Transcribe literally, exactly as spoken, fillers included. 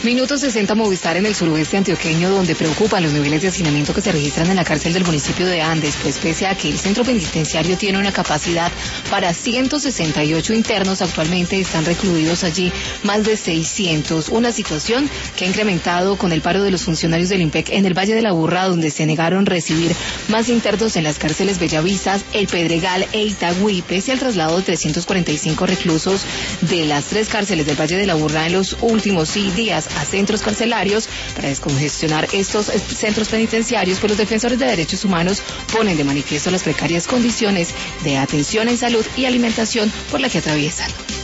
Minuto sesenta Movistar en el suroeste antioqueño, donde preocupan los niveles de hacinamiento que se registran en la cárcel del municipio de Andes, pues pese a que el centro penitenciario tiene una capacidad para ciento sesenta y ocho internos, actualmente están recluidos allí más de seiscientos, una situación que ha incrementado con el paro de los funcionarios del IMPEC en el Valle de la Burra, donde se negaron a recibir más internos en las cárceles Bellavista, El Pedregal e Itagüí, pese al traslado de trescientos cuarenta y cinco reclusos de las tres cárceles del Valle de la Burra en los últimos días a centros carcelarios para descongestionar estos centros penitenciarios, pues los defensores de derechos humanos ponen de manifiesto las precarias condiciones de atención en salud y alimentación por la que atraviesan.